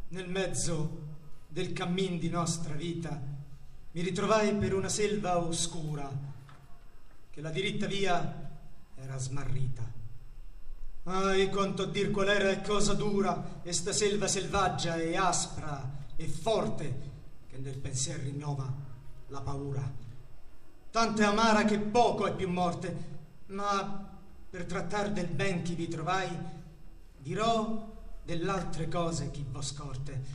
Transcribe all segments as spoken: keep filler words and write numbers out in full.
Nel mezzo del cammin di nostra vita mi ritrovai per una selva oscura, che la diritta via era smarrita. Ai, quanto a dir qual era e cosa dura esta selva selvaggia e aspra e forte, che nel pensier rinnova la paura. Tanto è amara che poco è più morte, ma per trattar del ben chi vi trovai, dirò dell'altre cose chi v'ho scorte.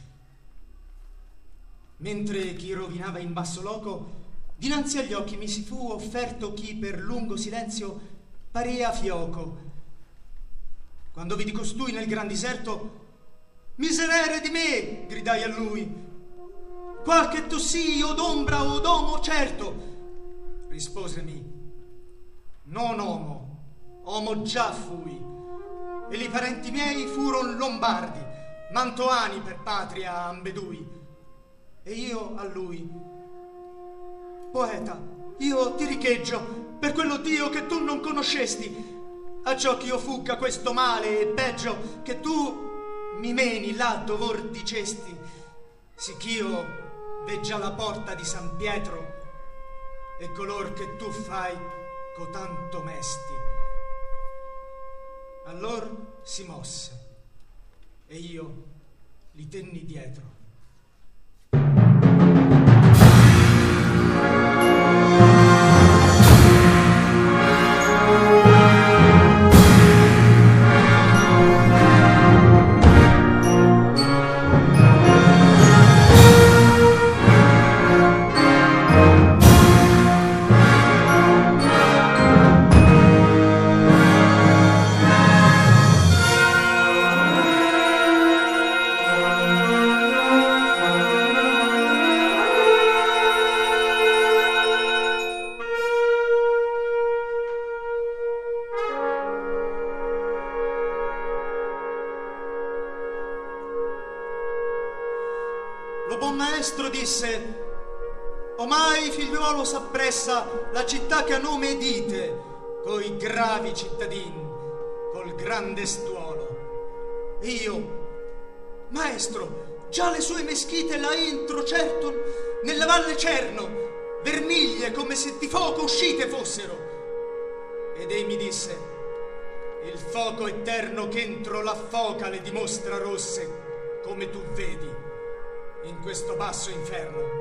Mentre chi rovinava in basso loco, dinanzi agli occhi mi si fu offerto chi per lungo silenzio parea fioco. Quando vidi costui nel gran diserto, miserere di me, gridai a lui, qual che tu sii o d'ombra o d'omo certo. Risposemi, non omo, omo già fui, e li parenti miei furon lombardi, mantoani per patria ambedui. E io a lui, poeta, io ti richeggio per quello Dio che tu non conoscesti, a ciò che io fugga questo male e peggio che tu mi meni là dov'or dicesti, sicch'io veggia la porta di San Pietro e color che tu fai cotanto mesti. Allor si mosse e io li tenni dietro. Lo buon maestro disse: omai figliuolo s'appressa la città che a nome dite, coi gravi cittadini, col grande stuolo. E io, maestro, già le sue meschite la entro certo nella valle Cerno, vermiglie come se di fuoco uscite fossero. Ed ei mi disse: il fuoco eterno che entro la foca le dimostra rosse, come tu vedi in questo basso inferno.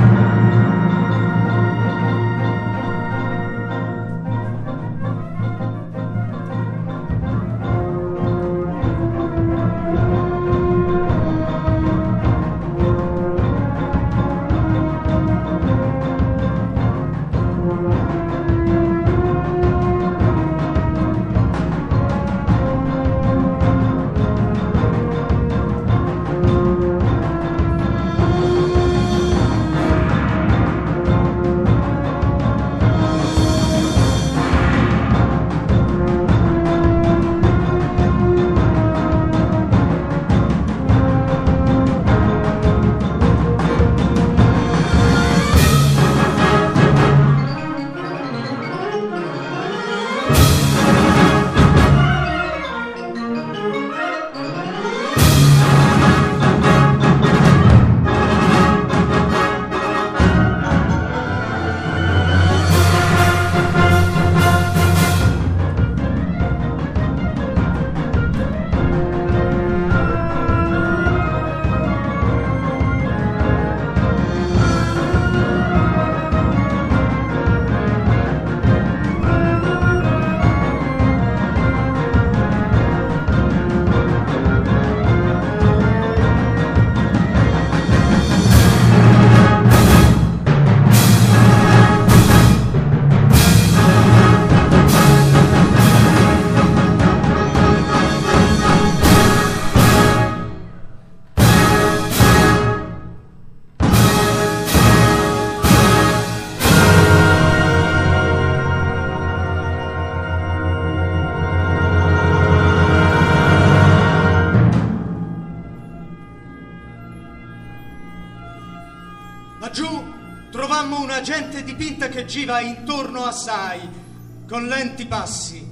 Laggiù trovammo una gente dipinta che giva intorno assai, con lenti passi,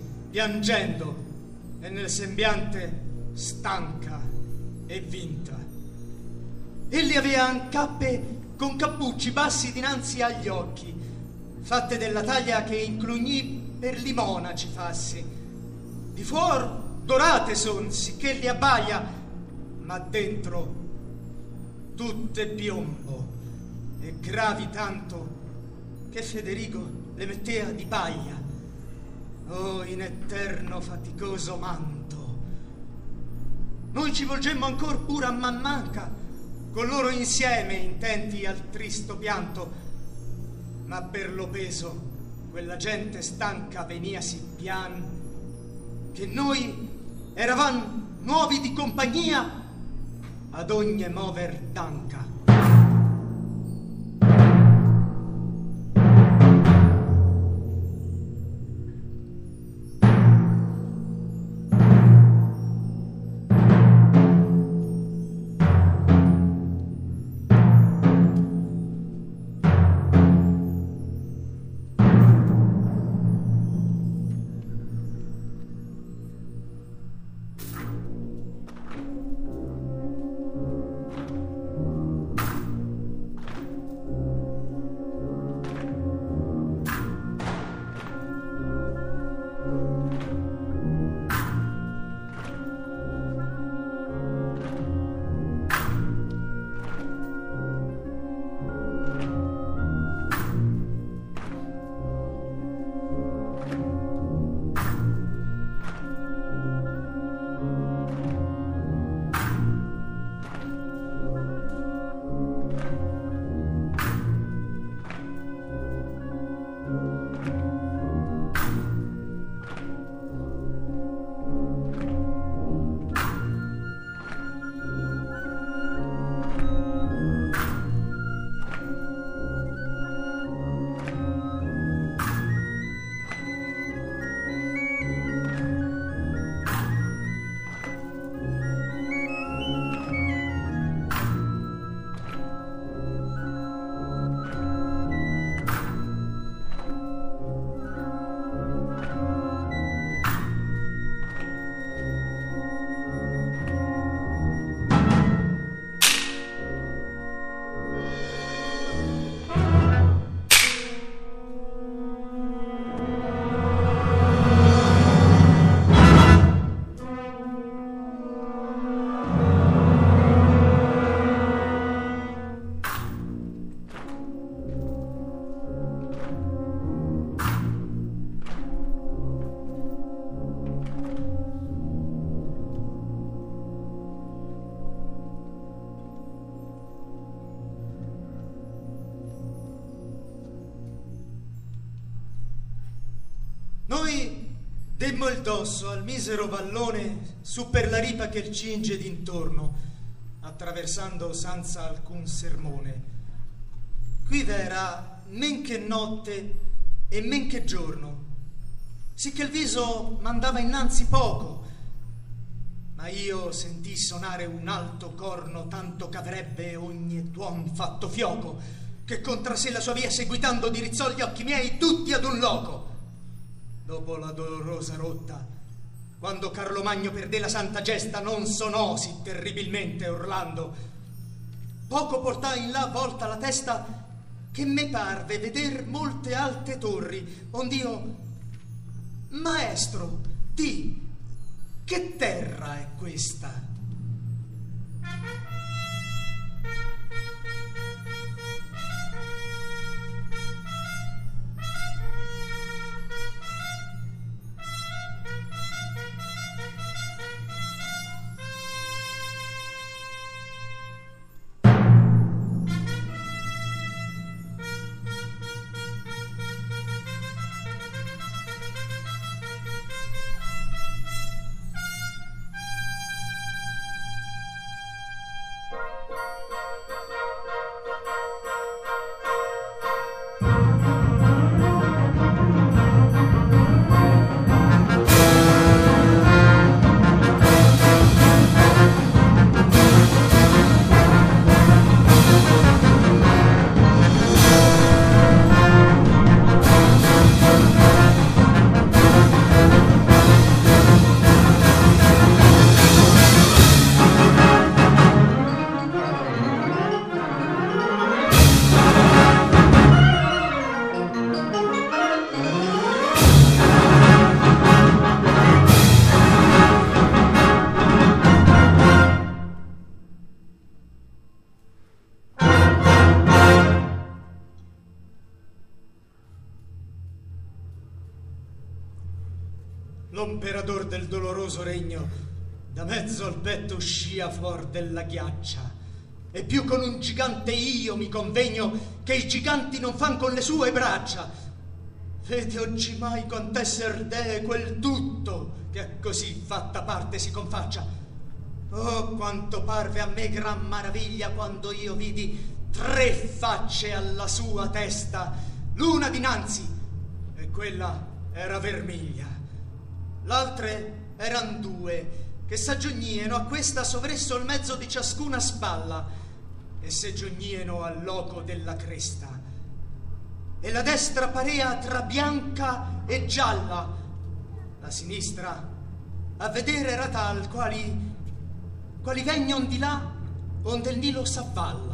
piangendo, e nel sembiante stanca e vinta. Egli aveva cappe con cappucci bassi dinanzi agli occhi, fatte della taglia che inclugnì per li monaci fassi. Di fuor dorate son, sicché li abbaia, ma dentro tutte piombo e gravi tanto che Federico le mettea di paglia. Oh, in eterno faticoso manto! Noi ci volgemmo ancor pure a man manca, con loro insieme intenti al tristo pianto, ma per lo peso quella gente stanca venia sì pian che noi eravam nuovi di compagnia ad ogni mover danca. Noi demmo il dosso al misero vallone su per la ripa che il cinge d'intorno, attraversando senza alcun sermone. Qui v'era men che notte e men che giorno, sicché il viso m'andava innanzi poco, ma io sentì sonare un alto corno tanto ch'avrebbe ogni tuon fatto fioco, che contra sé la sua via seguitando dirizzò gli occhi miei tutti ad un loco. Dopo la dolorosa rotta, quando Carlomagno perdé la santa gesta, non sonò sì terribilmente urlando. Poco portai in là volta la testa, che me parve veder molte alte torri, ond'io: maestro, di che terra è questa? l'imperador del doloroso regno da mezzo al petto uscia fuor della ghiaccia, e più con un gigante io mi convegno che i giganti non fan con le sue braccia. Vede oggimai quant'esser dee quel tutto che a così fatta parte si confaccia. Oh, quanto parve a me gran maraviglia quando io vidi tre facce alla sua testa, l'una dinanzi, e quella era vermiglia, l'altre eran due, che s'aggiognieno a questa sovresso il mezzo di ciascuna spalla, e se giognieno al loco della cresta. E la destra parea tra bianca e gialla, la sinistra a vedere era tal quali quali vegnon di là onde il Nilo s'avvalla.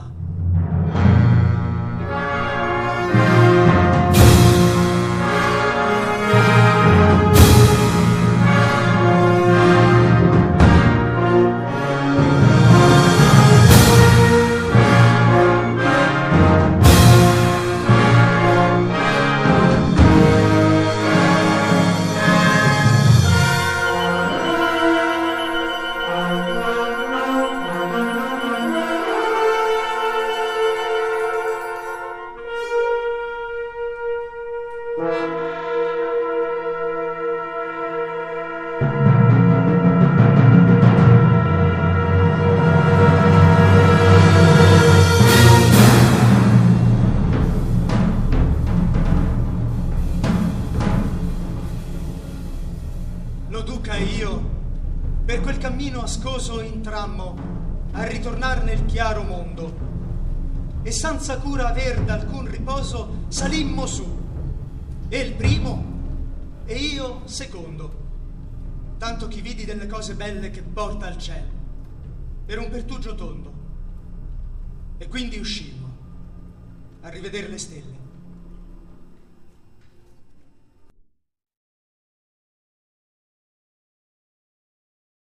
Lo duca e io per quel cammino ascoso intrammo a ritornar nel chiaro mondo, e senza cura aver d'alcun riposo salimmo su, e il primo e io secondo, tanto chi vidi delle cose belle che porta al cielo per un pertugio tondo, e quindi uscimmo a rivedere le stelle.